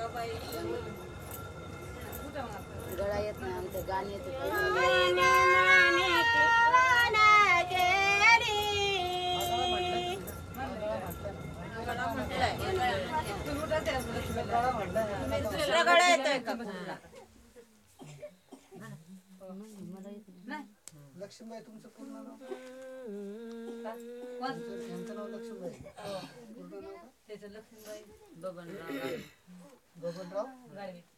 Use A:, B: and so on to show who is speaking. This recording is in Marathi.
A: गळा येत नाही आमचं गाणं येते
B: लक्ष्मीबाई तुमचं पूर्ण नाव यांचं नाव लक्ष्मीबाई पूर्ण नाव
C: त्याचं लक्ष्मीबाई
B: बबनराव गाडवे